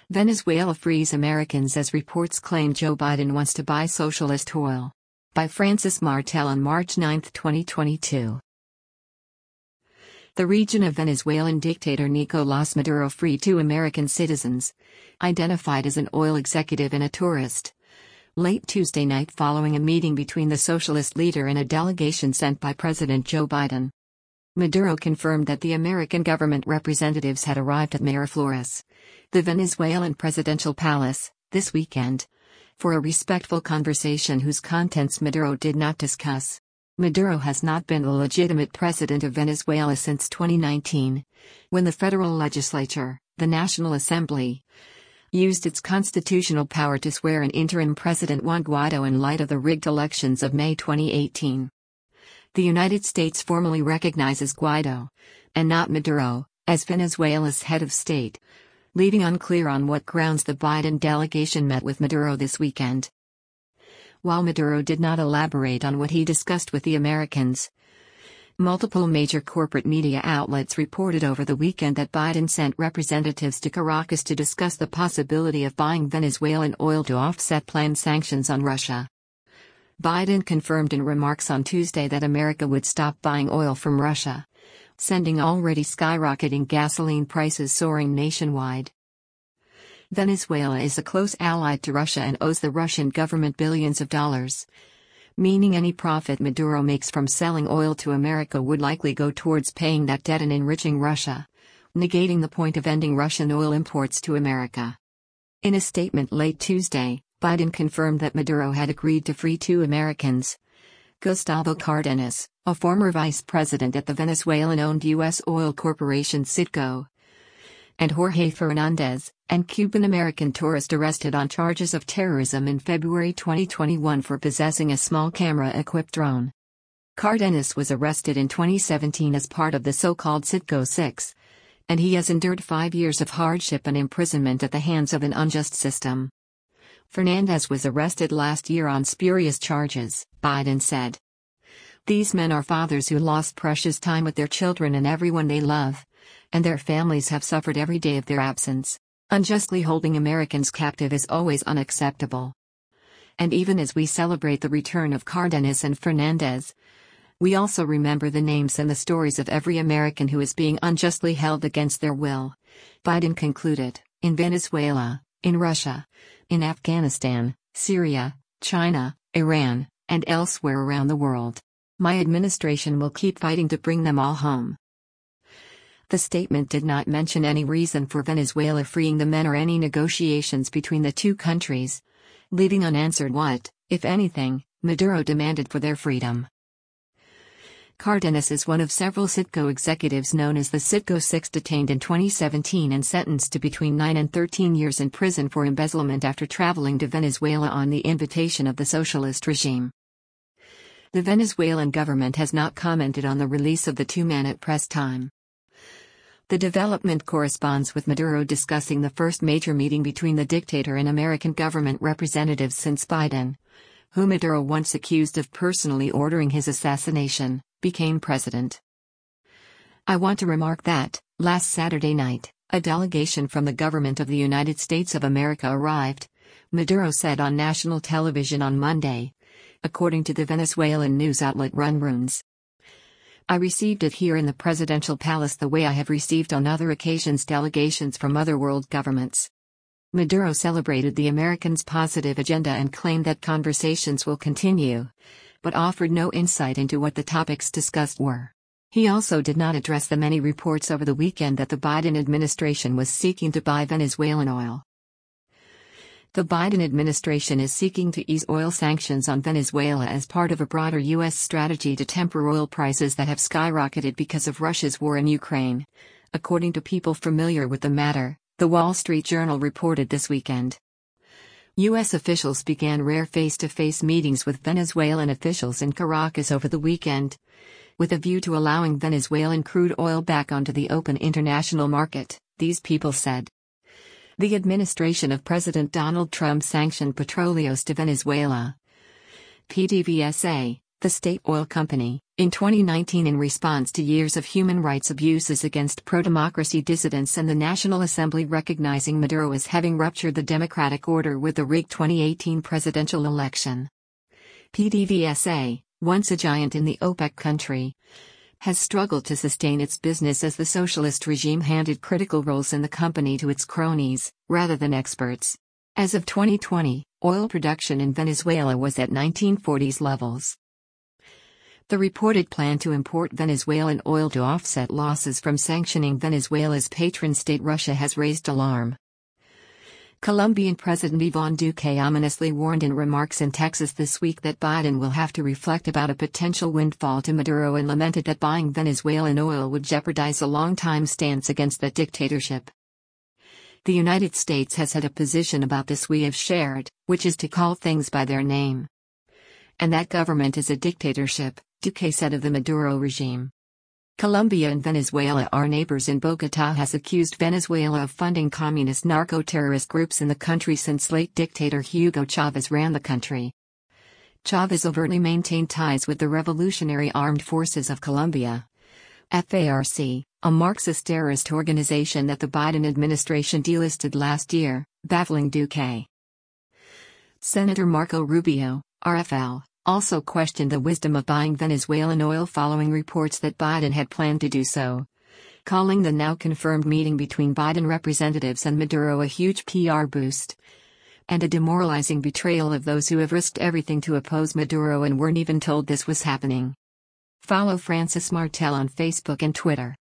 Venezuela frees Americans as reports claim Joe Biden wants to buy socialist oil. By Francis Martel on March 9, 2022. The region of Venezuelan dictator Nicolás Maduro freed two American citizens, identified as an oil executive and a tourist, late Tuesday night following a meeting between the socialist leader and a delegation sent by President Joe Biden. Maduro confirmed that the American government representatives had arrived at Miraflores, the Venezuelan presidential palace, this weekend, for a respectful conversation whose contents Maduro did not discuss. Maduro has not been the legitimate president of Venezuela since 2019, when the federal legislature, the National Assembly, used its constitutional power to swear in interim President Juan Guaido in light of the rigged elections of May 2018. The United States formally recognizes Guaido, and not Maduro, as Venezuela's head of state, leaving unclear on what grounds the Biden delegation met with Maduro this weekend. While Maduro did not elaborate on what he discussed with the Americans, multiple major corporate media outlets reported over the weekend that Biden sent representatives to Caracas to discuss the possibility of buying Venezuelan oil to offset planned sanctions on Russia. Biden confirmed in remarks on Tuesday that America would stop buying oil from Russia, sending already skyrocketing gasoline prices soaring nationwide. Venezuela is a close ally to Russia and owes the Russian government billions of dollars, meaning any profit Maduro makes from selling oil to America would likely go towards paying that debt and enriching Russia, negating the point of ending Russian oil imports to America. In a statement late Tuesday, Biden confirmed that Maduro had agreed to free two Americans, Gustavo Cardenas, a former vice president at the Venezuelan-owned U.S. oil corporation Citgo, and Jorge Fernandez, an Cuban-American tourist arrested on charges of terrorism in February 2021 for possessing a small camera-equipped drone. Cardenas was arrested in 2017 as part of the so-called Citgo Six, and he has endured 5 years of hardship and imprisonment at the hands of an unjust system. Fernandez was arrested last year on spurious charges, Biden said. These men are fathers who lost precious time with their children and everyone they love, and their families have suffered every day of their absence. Unjustly holding Americans captive is always unacceptable. And even as we celebrate the return of Cardenas and Fernandez, we also remember the names and the stories of every American who is being unjustly held against their will, Biden concluded. In Venezuela, in Russia, in Afghanistan, Syria, China, Iran, and elsewhere around the world, my administration will keep fighting to bring them all home. The statement did not mention any reason for Venezuela freeing the men or any negotiations between the two countries, leaving unanswered what, if anything, Maduro demanded for their freedom. Cardenas is one of several Citgo executives known as the Citgo Six detained in 2017 and sentenced to between 9 and 13 years in prison for embezzlement after traveling to Venezuela on the invitation of the socialist regime. The Venezuelan government has not commented on the release of the two men at press time. The development corresponds with Maduro discussing the first major meeting between the dictator and American government representatives since Biden, whom Maduro once accused of personally ordering his assassination, became president. I want to remark that, last Saturday night, a delegation from the government of the United States of America arrived, Maduro said on national television on Monday, according to the Venezuelan news outlet Runruns. I received it here in the presidential palace the way I have received on other occasions delegations from other world governments. Maduro celebrated the Americans' positive agenda and claimed that conversations will continue, but offered no insight into what the topics discussed were. He also did not address the many reports over the weekend that the Biden administration was seeking to buy Venezuelan oil. The Biden administration is seeking to ease oil sanctions on Venezuela as part of a broader U.S. strategy to temper oil prices that have skyrocketed because of Russia's war in Ukraine, according to people familiar with the matter, The Wall Street Journal reported this weekend. U.S. officials began rare face-to-face meetings with Venezuelan officials in Caracas over the weekend, with a view to allowing Venezuelan crude oil back onto the open international market, these people said. The administration of President Donald Trump sanctioned Petróleos de Venezuela, PDVSA, The state oil company, in 2019 in response to years of human rights abuses against pro-democracy dissidents and the National Assembly recognizing Maduro as having ruptured the democratic order with the rigged 2018 presidential election. PDVSA, once a giant in the OPEC country, has struggled to sustain its business as the socialist regime handed critical roles in the company to its cronies, rather than experts. As of 2020, oil production in Venezuela was at 1940s levels. The reported plan to import Venezuelan oil to offset losses from sanctioning Venezuela's patron state Russia has raised alarm. Colombian President Iván Duque ominously warned in remarks in Texas this week that Biden will have to reflect about a potential windfall to Maduro and lamented that buying Venezuelan oil would jeopardize a long-time stance against the dictatorship. The United States has had a position about this we have shared, which is to call things by their name. And that government is a dictatorship, Duque said of the Maduro regime. Colombia and Venezuela are neighbors, and Bogotá has accused Venezuela of funding communist narco-terrorist groups in the country since late dictator Hugo Chavez ran the country. Chavez overtly maintained ties with the Revolutionary Armed Forces of Colombia, FARC, a Marxist terrorist organization that the Biden administration delisted last year, baffling Duque. Senator Marco Rubio, RFL, also questioned the wisdom of buying Venezuelan oil following reports that Biden had planned to do so, calling the now confirmed meeting between Biden representatives and Maduro a huge PR boost and a demoralizing betrayal of those who have risked everything to oppose Maduro and weren't even told this was happening. Follow Francis Martel on Facebook and Twitter.